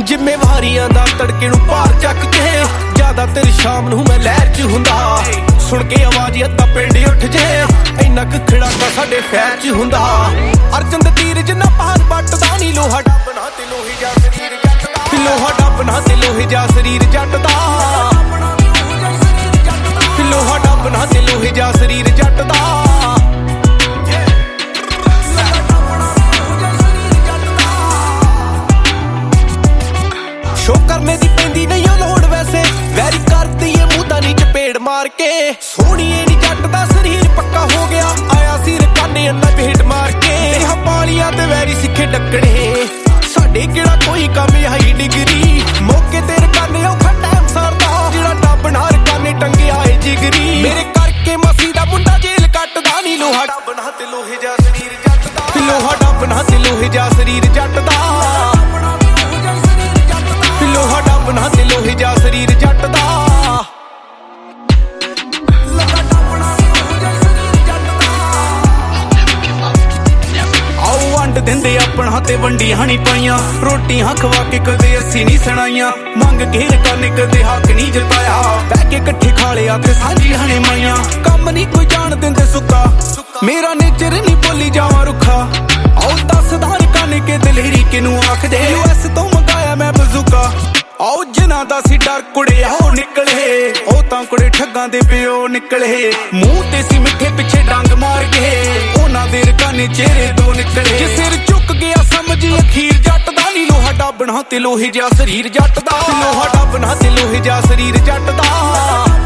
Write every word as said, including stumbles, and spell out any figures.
ਜ਼ਿੰਮੇਵਾਰੀਆਂ ਦਾ ਤੜਕੇ ਨੂੰ ਭਾਰ ਚੱਕ ਕੇ ਜ਼ਿਆਦਾਤਰ ਸ਼ਾਮ ਨੂੰ ਮੈਂ ਲਹਿਰ 'ਚ ਹੁੰਦਾ ਸੁਣ ਕੇ ਆਵਾਜ਼ ਅੱਧਾ ਪਿੰਡ ਉੱਠ ਜੇ ਇੰਨਾ ਕੁ ਖੜਾਕਾ ਸਾਡੇ ਫੈਰ 'ਚ ਹੁੰਦਾ ਅਰਜਨ ਦੇ ਤੀਰ ਜਿੰਨਾ ਪਾਰ ਵੱਟਦਾ ਨੀ ਲੋਹਾ ਡੱਬਣਾ ਤੇ ਲੋਹੇ ਜਾ ਸਰੀਰ ਜੱਟ ਦਾ ਲੋਹਾ ਡੱਬਣਾ ਤੇ ਲੋਹੇ ਜਾ ਸਰੀਰ ਜੱਟ ਦਾ ਲੋਹਾ ਡੱਬਣਾ ਤੇ ਲੋਹੇ ਜਾ ਸਰੀਰ ਜੱਟ ਦਾ ਸ਼ੋ ਕਰਨੇ ਦੀ ਪੈਂਦੀ ਨਹੀਂ ਉਹ ਲੋੜ ਵੈਸੇ ਵੈਰੀ ਕਰਦੀ ਏ ਮੂੰਹ ਨੀ ਚਪੇੜ ਮਾਰ ਕੇ ਸੋਹਣੀਏ ਨੀ ਜੱਟ ਦਾ ਸਰੀਰ ਪੱਕਾ ਹੋ ਗਿਆ ਆਇਆ ਸੀ ਰਕਾਨੇ ਅੰਨਾ ਭੇਟ ਮਾਰ ਕੇ ਹਪਾਲੀਆਂ ਤੇ ਵੈਰੀ ਸਿੱਖੇ ਡੱਕਣੇ ਸਾਡੇ ਕਿਹੜਾ ਕੋਈ ਕੰਮ ਆਈ ਡਿਗਰੀ ਮੌਕੇ ਤੇ ਰਕਾਨੇ ਔਖਾ ਟਾਈਮ ਸਰਦਾ ਜਿਹੜਾ ਡੱਬ ਨਾ ਰਕਾਨੇ ਟੰਗਿਆ ਏ ਜਿਗਰੀ ਮੇਰੇ ਕਰਕੇ ਮਸੀ ਦਾ ਮੁੰਡਾ ਜੇਲ੍ਹ ਕੱਟਦਾ ਨੀ ਲੋਹਾ ਡੱਬਣਾ ਤੇ ਲੋਹੇ ਜਾ ਸਰੀਰ ਜੱਟ ਦਾ ਲੋਹਾ ਡੱਬਣਾ ਤੇ ਲੋਹੇ ਜਾ ਸਰੀਰ ਜੱਟ ਦਾ ਲੋਹਾ ਡੱਬਣਾ ਤੇ ਲੋਹੇ ਜਾ ਸਰੀਰ ਜੱਟ ਦਾ ਆਓ ਵੰਡ ਦਿੰਦੇ ਆਪਣਾ ਤੇ ਵੰਡੀਆਂ ਨੀ ਪਾਈਆਂ ਰੋਟੀਆਂ ਖਵਾ ਕੇ ਕਦੇ ਅਸੀਂ ਨਹੀਂ ਸੁਣਾਈਆਂ ਮੰਗ ਕੇ ਰਕਾਨੇ ਕਦੇ ਹੱਕ ਨਹੀਂ ਜਤਾਇਆ ਬਹਿ ਕੇ ਇਕੱਠੇ ਖਾ ਲਿਆ ਤੇ ਸਾਂਝੀਆਂ ਨੇ ਮਾਈਆਂ ਕੰਮ ਨਹੀਂ ਕੋਈ ਜਾਣ ਦਿੰਦੇ ਸੁੱਕਾ ਮੇਰਾ ਨੇਚਰ ਨਹੀਂ ਭੁੱਲੀ ਜਾਵਾਂ ਰੁੱਖਾ ਆਓ ਦੱਸਦਾ ਰਕਾਨੇ ਕੇ ਦਲੇਰੀ ਕਿਨੂੰ ਆਖਦੇ ਯੂ ਐਸ ਤੋਂ ਮੰਗਾਇਆ ਮੈਂ ਬਜ਼ੂਕਾ ਆਓ ਜਿਨ੍ਹਾਂ ਦਾ ਸੀ ਡਰ ਕੁੜੇ ਆਓ ਨਿਕਲੇ ਉਹ ਤਾਂ ਕੁੜੇ ਠੱਗਾਂ ਦੇ ਪਿਓ ਨਿਕਲੇ ਮੂੰਹ ਤੇ ਸੀ ਮਿੱਠੇ ਪਿੱਛੇ ਡੰਗ ਮਾਰ ਗਏ ਉਹਨਾਂ ਦੇ ਰਕਾਨੇ ਚਿਹਰੇ ਤੋਂ ਨਿਕਲੇ ਜੇ ਸਿਰ ਝੁੱਕ ਗਿਆ ਸਮਝੀ ਅਖੀਰ ਜੱਟ ਦਾ ਨੀ ਲੋਹਾ ਡੱਬਣਾ ਤੇ ਲੋਹੇ ਜਾ ਸਰੀਰ ਜੱਟ ਦਾ ਲੋਹਾ ਡੱਬਣਾ ਤੇ ਲੋਹੇ ਜਾ ਸਰੀਰ ਜੱਟ ਦਾ